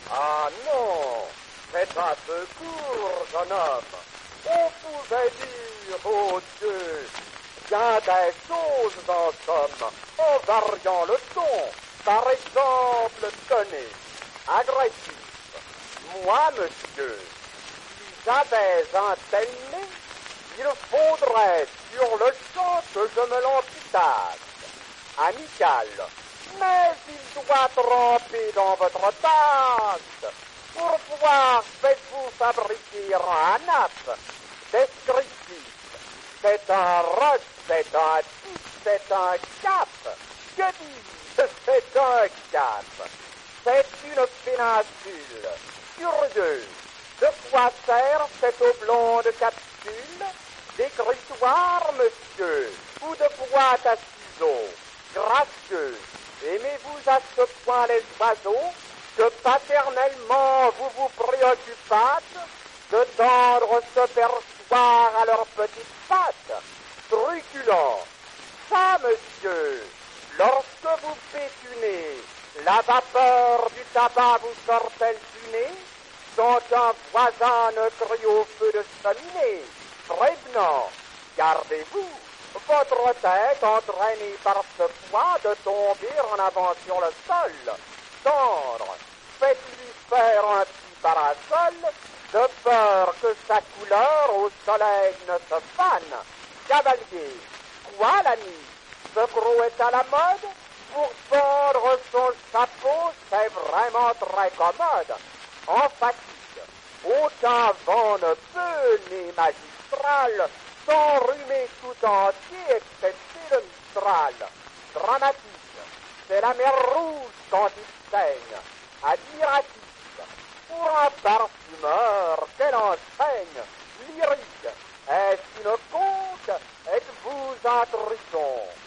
Ah non, faites un secours, jeune homme. On pouvait dire, oh Dieu, bien des choses en somme, en variant le ton. Par exemple, tenez, agressif. Moi, monsieur, si j'avais un tel nez, il faudrait sur le champ que je me l'amputate. Amical, mais il doit tremper dans votre tasse. Pour pouvoir faites-vous fabriquer un nappe descriptif. C'est un roc, c'est un tic, c'est un cap. Que dis-je, c'est un cap. C'est une péninsule. Curieux. De quoi sert cette oblongue capsule? D'écritoire, monsieur, ou de boîte à ciseaux? Gracieux. Aimez-vous à ce point les oiseaux que paternellement vous vous préoccupâtes de tendre ce perchoir à leurs petites pattes? Truculent. Ça, monsieur, lorsque vous pétunez, la vapeur du tabac vous sort-elle du nez sans qu'un voisin ne crie au feu de cheminée? Prévenant, gardez-vous, votre tête entraînée par ce poids de tomber en avant sur le sol. Tendre, faites-lui faire un petit parasol, de peur que sa couleur au soleil ne se fane. Cavalier, quoi l'ami? Ce gros est à la mode? Pour fendre son chapeau, c'est vraiment très commode. En fatigue, aucun vent ne peut, ni magistral, s'enrhumer tout entier, excepté le Mistral. Dramatique, c'est la mer rouge quand il saigne. Admiratif, pour un parfumeur, quelle enseigne. Lyrique, est-ce une conque? Êtes-vous un truchon?